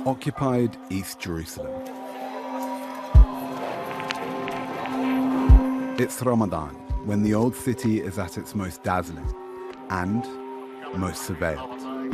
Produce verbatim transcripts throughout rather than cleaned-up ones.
Occupied East Jerusalem. It's Ramadan, when the old city is at its most dazzling and most surveilled.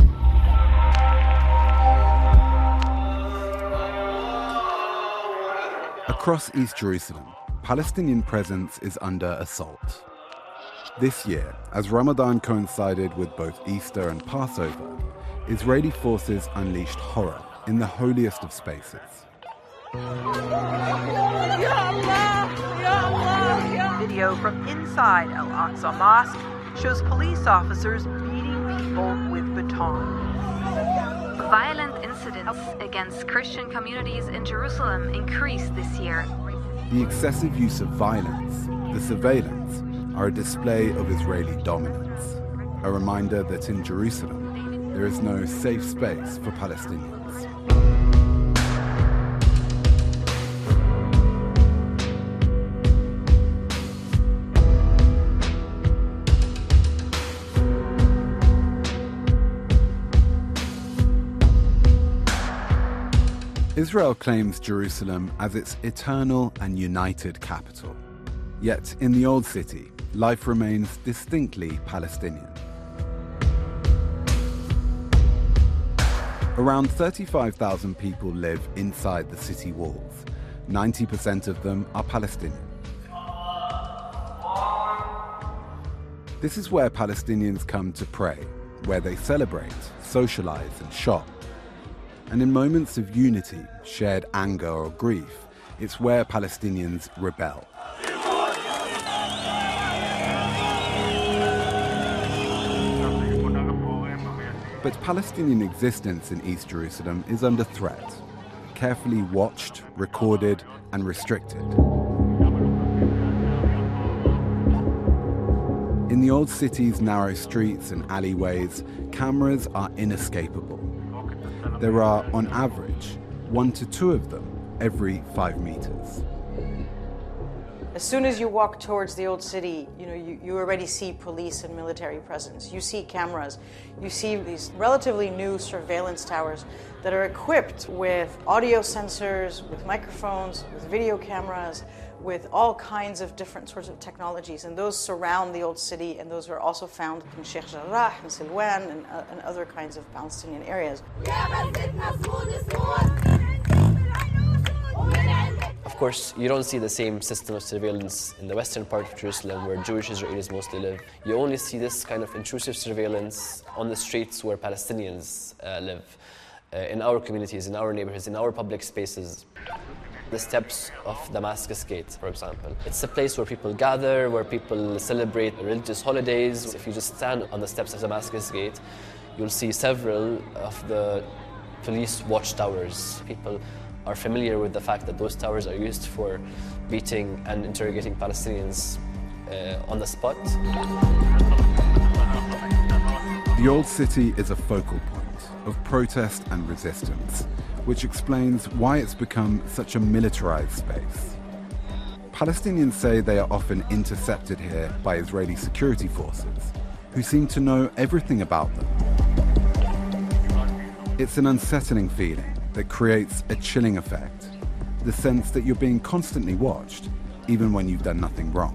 Across East Jerusalem, Palestinian presence is under assault. This year, as Ramadan coincided with both Easter and Passover, Israeli forces unleashed horror in the holiest of spaces. Video from inside Al-Aqsa Mosque shows police officers beating people with batons. Violent incidents against Christian communities in Jerusalem increased this year. The excessive use of violence, the surveillance, are a display of Israeli dominance, a reminder that in Jerusalem there is no safe space for Palestinians. Israel claims Jerusalem as its eternal and united capital. Yet in the old city, life remains distinctly Palestinian. Around thirty-five thousand people live inside the city walls. ninety percent of them are Palestinian. This is where Palestinians come to pray, where they celebrate, socialize, and shop. And in moments of unity, shared anger or grief, it's where Palestinians rebel. But Palestinian existence in East Jerusalem is under threat, carefully watched, recorded, and restricted. In the old city's narrow streets and alleyways, cameras are inescapable. There are, on average, one to two of them every five meters. As soon as you walk towards the old city, you know, you, you already see police and military presence. You see cameras. You see these relatively new surveillance towers that are equipped with audio sensors, with microphones, with video cameras, with all kinds of different sorts of technologies. And those surround the old city, and those are also found in Sheikh Jarrah and Silwan and, uh, and other kinds of Palestinian areas. Of course, you don't see the same system of surveillance in the western part of Jerusalem where Jewish Israelis mostly live. You only see this kind of intrusive surveillance on the streets where Palestinians uh, live, uh, in our communities, in our neighborhoods, in our public spaces. The steps of Damascus Gate, for example. It's a place where people gather, where people celebrate religious holidays. If you just stand on the steps of Damascus Gate, you'll see several of the police watchtowers. People are familiar with the fact that those towers are used for beating and interrogating Palestinians uh, on the spot. The old city is a focal point of protest and resistance, which explains why it's become such a militarized space. Palestinians say they are often intercepted here by Israeli security forces, who seem to know everything about them. It's an unsettling feeling that creates a chilling effect, the sense that you're being constantly watched, even when you've done nothing wrong.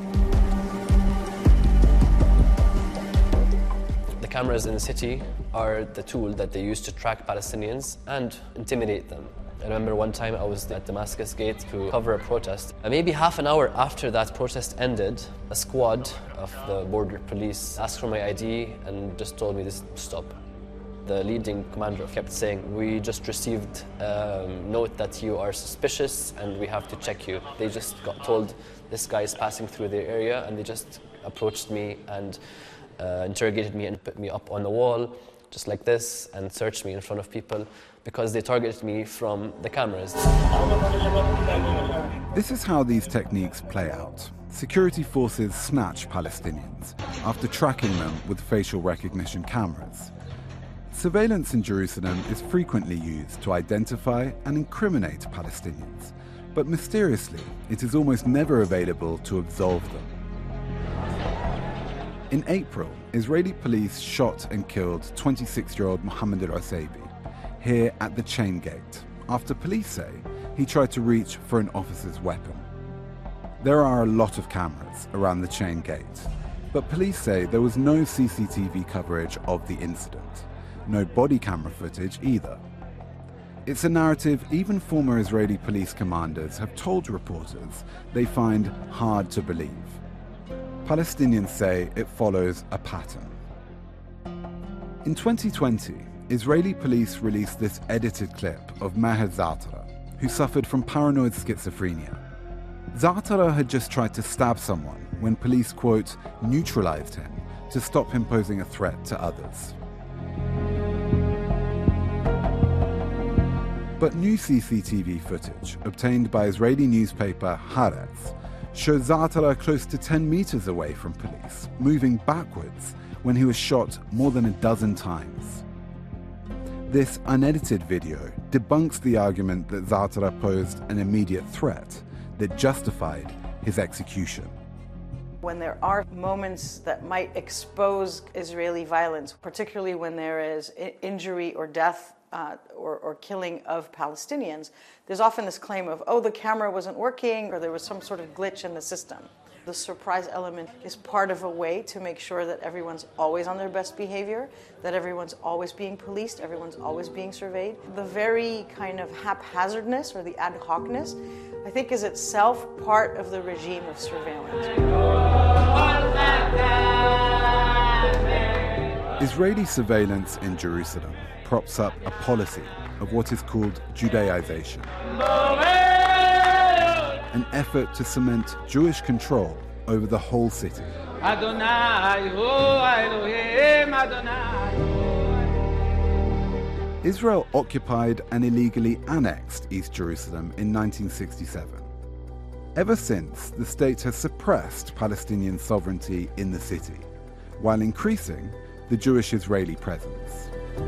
The cameras in the city are the tool that they use to track Palestinians and intimidate them. I remember one time I was at Damascus Gate to cover a protest. And maybe half an hour after that protest ended, a squad of the border police asked for my I D and just told me to stop. The leading commander kept saying, we just received a note that you are suspicious and we have to check you. They just got told this guy is passing through their area, and they just approached me and uh, interrogated me and put me up on the wall, just like this, and searched me in front of people because they targeted me from the cameras. This is how these techniques play out. Security forces snatch Palestinians after tracking them with facial recognition cameras. Surveillance in Jerusalem is frequently used to identify and incriminate Palestinians, but mysteriously, it is almost never available to absolve them. In April, Israeli police shot and killed twenty-six-year-old Mohammed al-Usaybi. here at the chain gate, after police say he tried to reach for an officer's weapon. There are a lot of cameras around the chain gate, but police say there was no C C T V coverage of the incident, no body camera footage either. It's a narrative even former Israeli police commanders have told reporters they find hard to believe. Palestinians say it follows a pattern. In twenty twenty, Israeli police released this edited clip of Maher Zartara, who suffered from paranoid schizophrenia. Zartara had just tried to stab someone when police, quote, neutralized him to stop him posing a threat to others. But new C C T V footage obtained by Israeli newspaper Haaretz shows Zartara close to ten meters away from police, moving backwards when he was shot more than a dozen times. This unedited video debunks the argument that Zartara posed an immediate threat that justified his execution. When there are moments that might expose Israeli violence, particularly when there is injury or death uh, or, or killing of Palestinians, there's often this claim of, oh, the camera wasn't working or there was some sort of glitch in the system. The surprise element is part of a way to make sure that everyone's always on their best behavior, that everyone's always being policed, everyone's always being surveyed. The very kind of haphazardness or the ad hocness, I think, is itself part of the regime of surveillance. Israeli surveillance in Jerusalem props up a policy of what is called Judaization, an effort to cement Jewish control over the whole city. Israel occupied and illegally annexed East Jerusalem in nineteen sixty-seven. Ever since, the state has suppressed Palestinian sovereignty in the city, while increasing the Jewish-Israeli presence.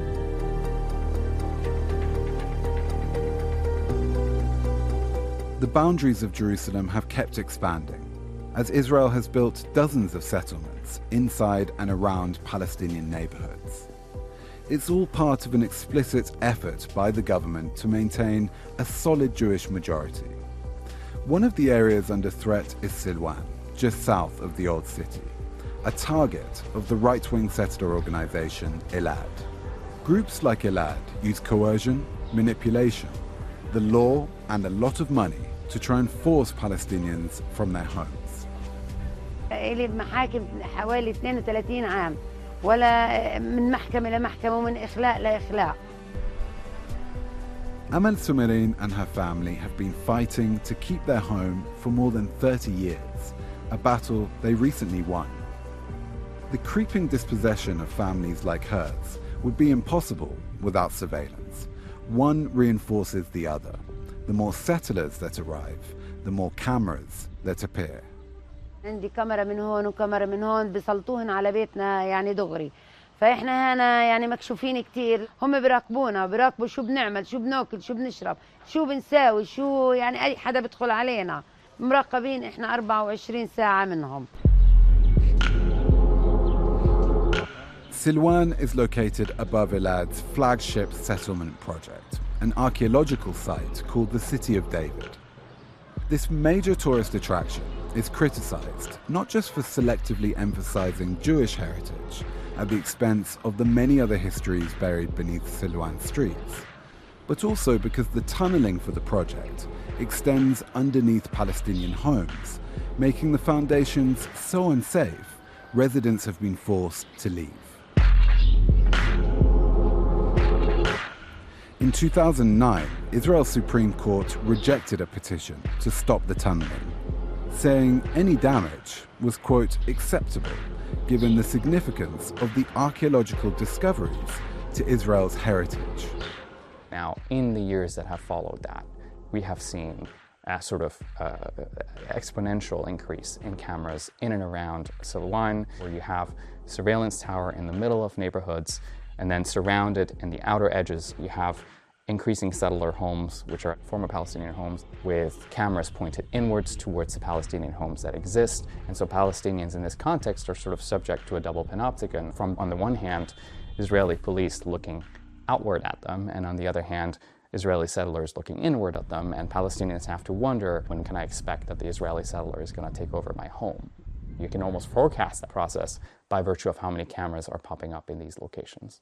The boundaries of Jerusalem have kept expanding, as Israel has built dozens of settlements inside and around Palestinian neighborhoods. It's all part of an explicit effort by the government to maintain a solid Jewish majority. One of the areas under threat is Silwan, just south of the Old City, a target of the right-wing settler organization Elad. Groups like Elad use coercion, manipulation, the law, and a lot of money to try and force Palestinians from their homes. إلي بمحاكم حوالي اثنين وثلاثين عام ولا من محكمة لمحكمة ومن إخلاء لإخلاء. Amal Sumerin and her family have been fighting to keep their home for more than thirty years, a battle they recently won. The creeping dispossession of families like hers would be impossible without surveillance. One reinforces the other. The more settlers that arrive, the more cameras that appear. عندي كاميرا من هون وكاميرا من هون بيسلطوهن على بيتنا يعني دغري. فإحنا هنا يعني مكشوفين كتير، هم بيراقبونا، بيراقبوا شو بنعمل، شو بناكل، شو بنشرب، شو بنساوي، شو يعني أي حدا بدخل علينا. مراقبين إحنا أربعة وعشرين ساعة منهم. Silwan is located above Elad's flagship settlement project, an archaeological site called the City of David. This major tourist attraction is criticized not just for selectively emphasizing Jewish heritage at the expense of the many other histories buried beneath Silwan streets, but also because the tunneling for the project extends underneath Palestinian homes, making the foundations so unsafe, residents have been forced to leave. In two thousand nine, Israel's Supreme Court rejected a petition to stop the tunneling, saying any damage was, quote, acceptable given the significance of the archaeological discoveries to Israel's heritage. Now, in the years that have followed that, we have seen a sort of uh, exponential increase in cameras in and around Silwan, where you have a surveillance tower in the middle of neighborhoods, and then surrounded in the outer edges, you have increasing settler homes, which are former Palestinian homes, with cameras pointed inwards towards the Palestinian homes that exist. And so Palestinians in this context are sort of subject to a double panopticon. From, on the one hand, Israeli police looking outward at them, and on the other hand, Israeli settlers looking inward at them, and Palestinians have to wonder, when can I expect that the Israeli settler is going to take over my home? You can almost forecast that process by virtue of how many cameras are popping up in these locations.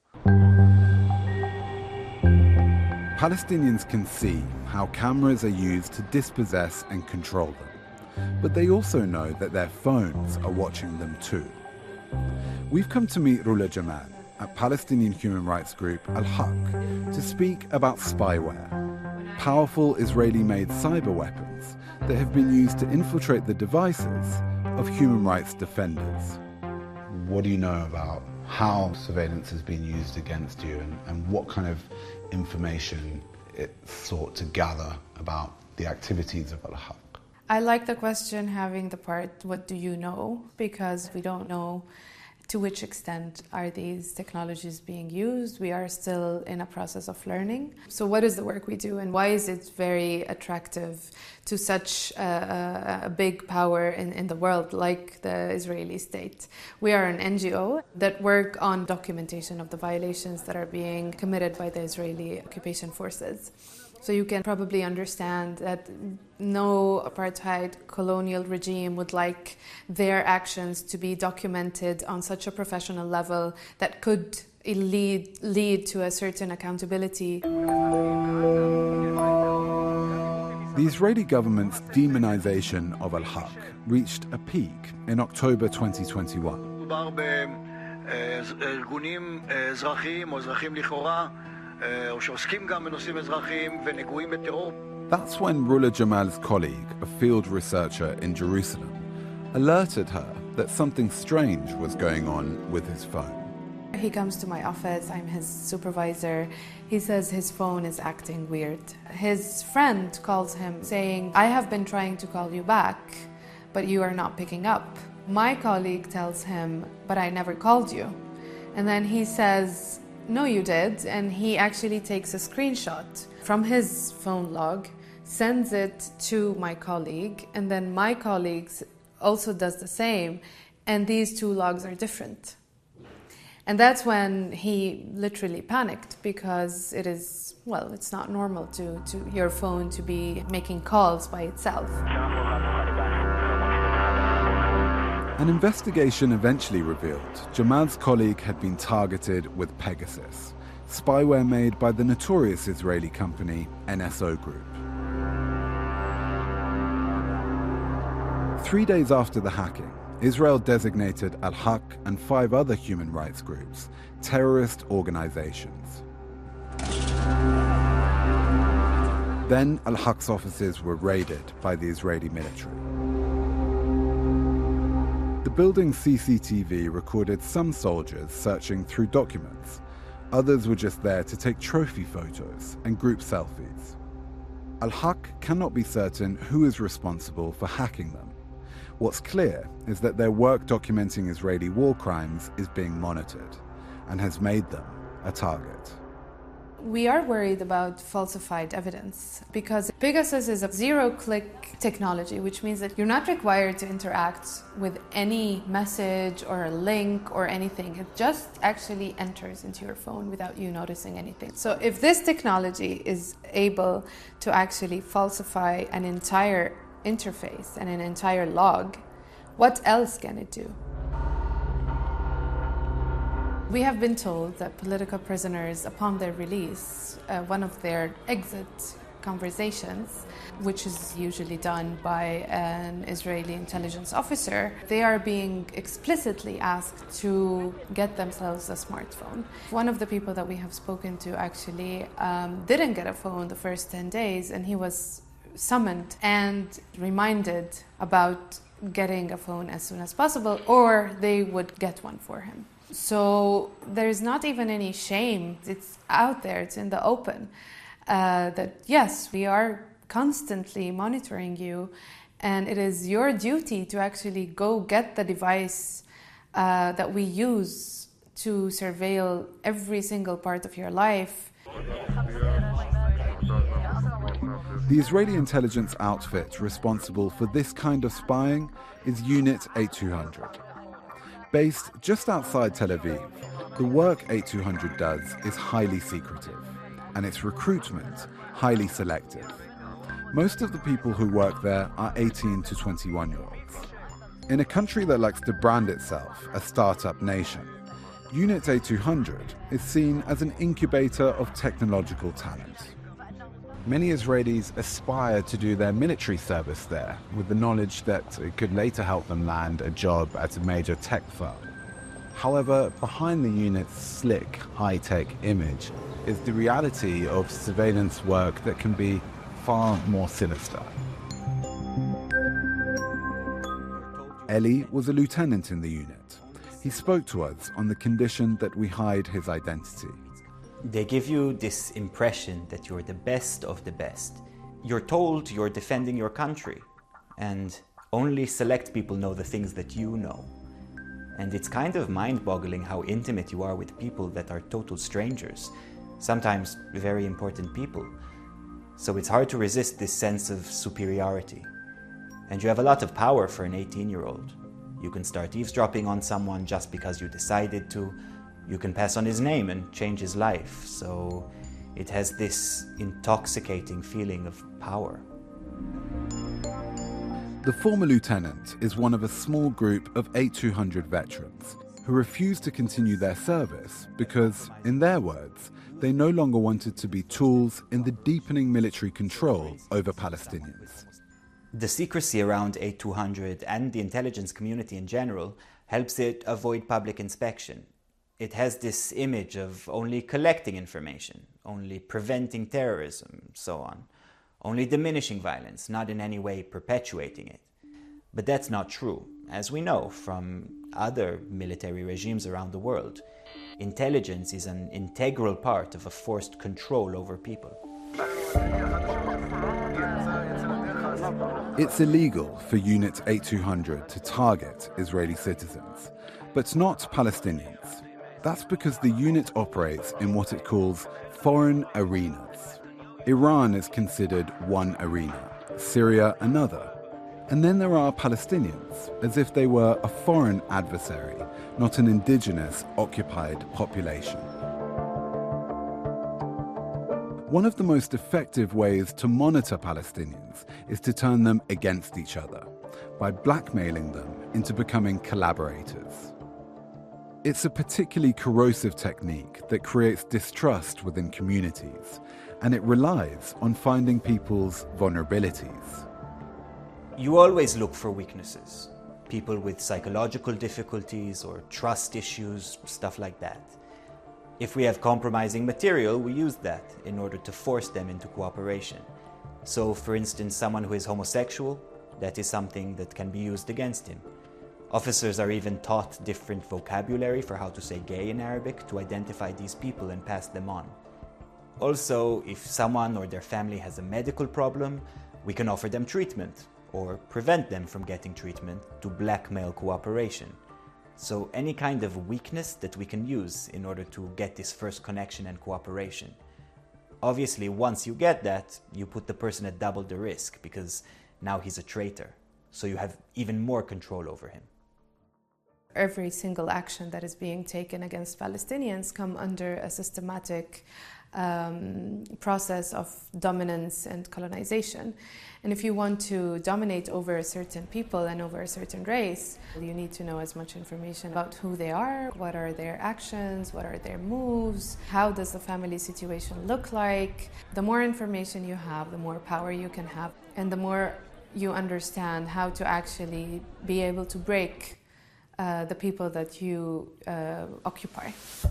Palestinians can see how cameras are used to dispossess and control them, but they also know that their phones are watching them too. We've come to meet Rula Jamal at Palestinian human rights group Al-Haq to speak about spyware, powerful Israeli-made cyber weapons that have been used to infiltrate the devices of human rights defenders. What do you know about how surveillance has been used against you, and, and what kind of information it sought to gather about the activities of Al-Haq? I like the question having the part, what do you know? Because we don't know to which extent are these technologies being used. We are still in a process of learning. So what is the work we do, and why is it very attractive to such a, a big power in, in the world like the Israeli state? We are an N G O that work on documentation of the violations that are being committed by the Israeli occupation forces. So you can probably understand that no apartheid colonial regime would like their actions to be documented on such a professional level that could lead, lead to a certain accountability. The Israeli government's demonization of Al-Haq reached a peak in October twenty twenty-one. That's when Rula Jamal's colleague, a field researcher in Jerusalem, alerted her that something strange was going on with his phone. He comes to my office, I'm his supervisor. He says his phone is acting weird. His friend calls him saying, I have been trying to call you back, but you are not picking up. My colleague tells him, but I never called you. And then he says, no, you did. And he actually takes a screenshot from his phone log, sends it to my colleague, and then my colleague also does the same, and these two logs are different. And that's when he literally panicked, because it is, well, it's not normal to, to your phone to be making calls by itself. An investigation eventually revealed Jamal's colleague had been targeted with Pegasus, spyware made by the notorious Israeli company N S O Group. Three days after the hacking, Israel designated Al-Haq and five other human rights groups terrorist organizations. Then Al-Haq's offices were raided by the Israeli military. The building's C C T V recorded some soldiers searching through documents. Others were just there to take trophy photos and group selfies. Al-Haq cannot be certain who is responsible for hacking them. What's clear is that their work documenting Israeli war crimes is being monitored and has made them a target. We are worried about falsified evidence because Pegasus is a zero-click technology, which means that you're not required to interact with any message or a link or anything. It just actually enters into your phone without you noticing anything. So if this technology is able to actually falsify an entire interface and an entire log, what else can it do? We have been told that political prisoners, upon their release, uh, one of their exit conversations, which is usually done by an Israeli intelligence officer, they are being explicitly asked to get themselves a smartphone. One of the people that we have spoken to actually um, didn't get a phone the first ten days, and he was summoned and reminded about getting a phone as soon as possible, or they would get one for him. So there's not even any shame. It's out there, it's in the open, uh, that yes, we are constantly monitoring you, and it is your duty to actually go get the device uh, that we use to surveil every single part of your life. The Israeli intelligence outfit responsible for this kind of spying is Unit eighty-two hundred. Based just outside Tel Aviv, the work eight two hundred does is highly secretive, and its recruitment highly selective. Most of the people who work there are eighteen to twenty-one-year-olds. In a country that likes to brand itself a startup nation, Unit eight two hundred is seen as an incubator of technological talent. Many Israelis aspire to do their military service there, with the knowledge that it could later help them land a job at a major tech firm. However, behind the unit's slick, high-tech image is the reality of surveillance work that can be far more sinister. Eli was a lieutenant in the unit. He spoke to us on the condition that we hide his identity. They give you this impression that you're the best of the best. You're told you're defending your country, and only select people know the things that you know. And it's kind of mind-boggling how intimate you are with people that are total strangers, sometimes very important people. So it's hard to resist this sense of superiority. And you have a lot of power for an eighteen-year-old. You can start eavesdropping on someone just because you decided to. You can pass on his name and change his life. So it has this intoxicating feeling of power. The former lieutenant is one of a small group of eight two hundred veterans who refused to continue their service because, in their words, they no longer wanted to be tools in the deepening military control over Palestinians. The secrecy around eight two hundred and the intelligence community in general helps it avoid public inspection. It has this image of only collecting information, only preventing terrorism, so on, only diminishing violence, not in any way perpetuating it. But that's not true, as we know from other military regimes around the world. Intelligence is an integral part of a forced control over people. It's illegal for Unit eight two hundred to target Israeli citizens, but not Palestinians. That's because the unit operates in what it calls foreign arenas. Iran is considered one arena, Syria another. And then there are Palestinians, as if they were a foreign adversary, not an indigenous, occupied population. One of the most effective ways to monitor Palestinians is to turn them against each other, by blackmailing them into becoming collaborators. It's a particularly corrosive technique that creates distrust within communities, and it relies on finding people's vulnerabilities. You always look for weaknesses. People with psychological difficulties or trust issues, stuff like that. If we have compromising material, we use that in order to force them into cooperation. So, for instance, someone who is homosexual, that is something that can be used against him. Officers are even taught different vocabulary for how to say gay in Arabic to identify these people and pass them on. Also, if someone or their family has a medical problem, we can offer them treatment or prevent them from getting treatment to blackmail cooperation. So any kind of weakness that we can use in order to get this first connection and cooperation. Obviously, once you get that, you put the person at double the risk because now he's a traitor. So you have even more control over him. Every single action that is being taken against Palestinians come under a systematic um, process of dominance and colonization. And if you want to dominate over a certain people and over a certain race, you need to know as much information about who they are, what are their actions, what are their moves, how does the family situation look like. The more information you have, the more power you can have, and the more you understand how to actually be able to break uh, the people that you uh, occupy.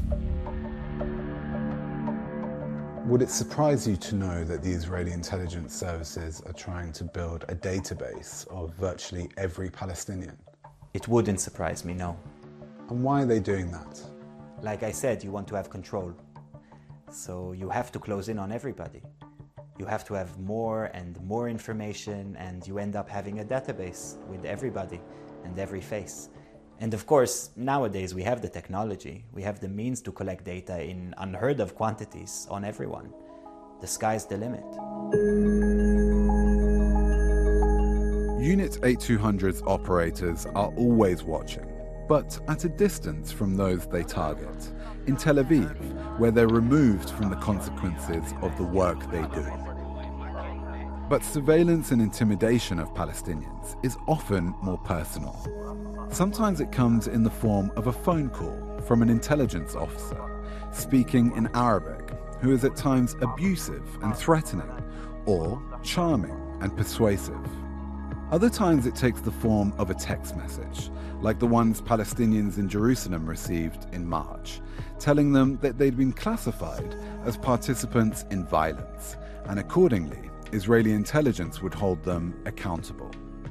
Would it surprise you to know that the Israeli intelligence services are trying to build a database of virtually every Palestinian? It wouldn't surprise me, no. And why are they doing that? Like I said, you want to have control. So you have to close in on everybody. You have to have more and more information, and you end up having a database with everybody and every face. And of course, nowadays we have the technology, we have the means to collect data in unheard of quantities on everyone. The sky's the limit. Unit eight two hundred's operators are always watching. but at a distance from those they target, in Tel Aviv, where they're removed from the consequences of the work they do. But surveillance and intimidation of Palestinians is often more personal. Sometimes it comes in the form of a phone call from an intelligence officer, speaking in Arabic, who is at times abusive and threatening, or charming and persuasive. Other times it takes the form of a text message, like the ones Palestinians in Jerusalem received in March, telling them that they'd been classified as participants in violence, and accordingly, Israeli intelligence would hold them accountable.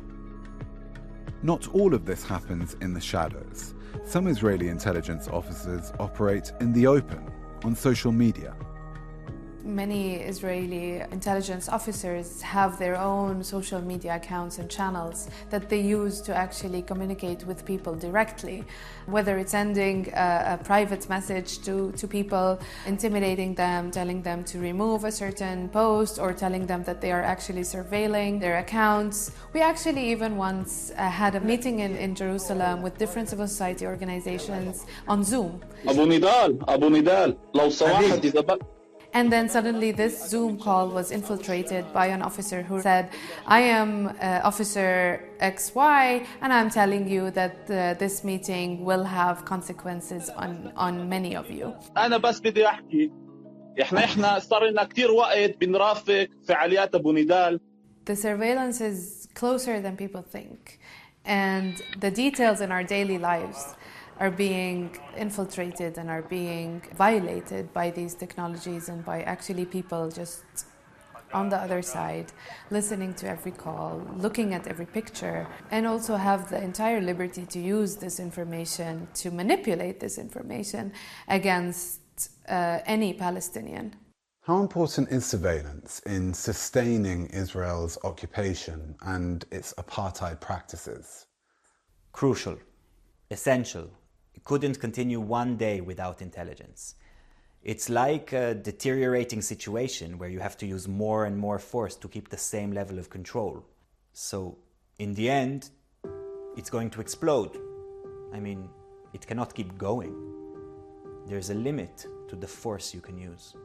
Not all of this happens in the shadows. Some Israeli intelligence officers operate in the open, on social media. Many Israeli intelligence officers have their own social media accounts and channels that they use to actually communicate with people directly, whether it's sending a, a private message to, to people, intimidating them, telling them to remove a certain post, or telling them that they are actually surveilling their accounts. We actually even once uh, had a meeting in, in Jerusalem with different civil society organizations on Zoom. Abu Nidal, Abu Nidal, لو سمحت إذا بك. And then suddenly this Zoom call was infiltrated by an officer who said, I am uh, Officer X Y, and I'm telling you that uh, this meeting will have consequences on, on many of you. أنا بس بدي أحكي إحنا إحنا صار لنا كتير وقت بنرافق فعاليات أبو نيدال. The surveillance is closer than people think, and the details in our daily lives are being infiltrated and are being violated by these technologies and by actually people just on the other side, listening to every call, looking at every picture, and also have the entire liberty to use this information, to manipulate this information against uh, any Palestinian. How important is surveillance in sustaining Israel's occupation and its apartheid practices? Crucial, essential. It couldn't continue one day without intelligence. It's like a deteriorating situation where you have to use more and more force to keep the same level of control. So, in the end, it's going to explode. I mean, it cannot keep going. There's a limit to the force you can use.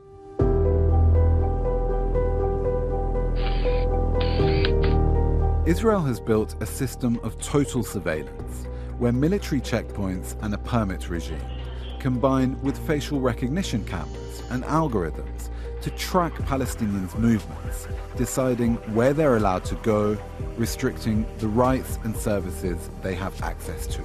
Israel has built a system of total surveillance, where military checkpoints and a permit regime combine with facial recognition cameras and algorithms to track Palestinians' movements, deciding where they're allowed to go, restricting the rights and services they have access to.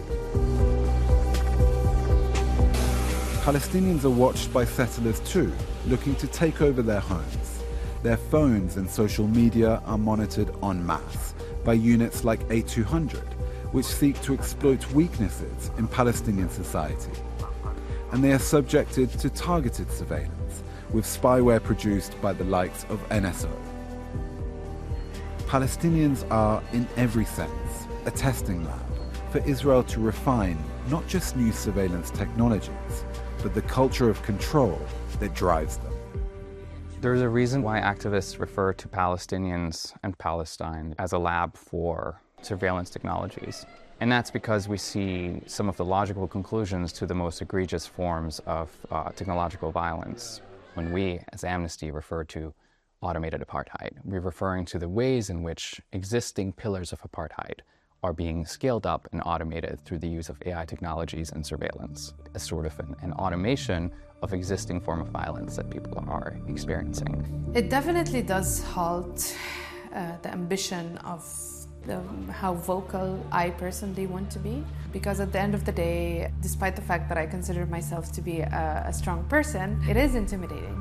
Palestinians are watched by settlers too, looking to take over their homes. Their phones and social media are monitored en masse by units like A two hundred, which seek to exploit weaknesses in Palestinian society. And they are subjected to targeted surveillance, with spyware produced by the likes of N S O. Palestinians are, in every sense, a testing lab for Israel to refine not just new surveillance technologies, but the culture of control that drives them. There's a reason why activists refer to Palestinians and Palestine as a lab for surveillance technologies. And that's because we see some of the logical conclusions to the most egregious forms of uh, technological violence. When we, as Amnesty, refer to automated apartheid, we're referring to the ways in which existing pillars of apartheid are being scaled up and automated through the use of A I technologies and surveillance, as sort of an, an automation of existing form of violence that people are experiencing. It definitely does halt uh, the ambition of The, how vocal I personally want to be, because at the end of the day, despite the fact that I consider myself to be a, a strong person, it is intimidating.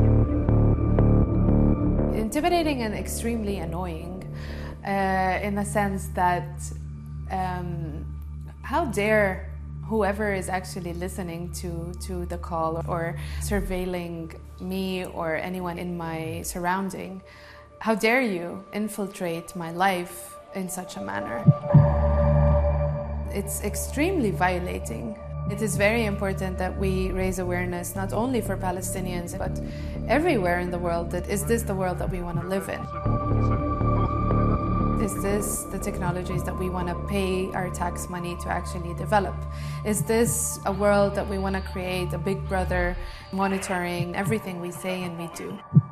Intimidating and extremely annoying uh, in the sense that um, how dare whoever is actually listening to, to the call or surveilling me or anyone in my surrounding, how dare you infiltrate my life in such a manner. It's extremely violating. It is very important that we raise awareness not only for Palestinians but everywhere in the world that is this the world that we want to live in. Is this the technologies that we want to pay our tax money to actually develop? Is this a world that we want to create, a big brother monitoring everything we say and we do?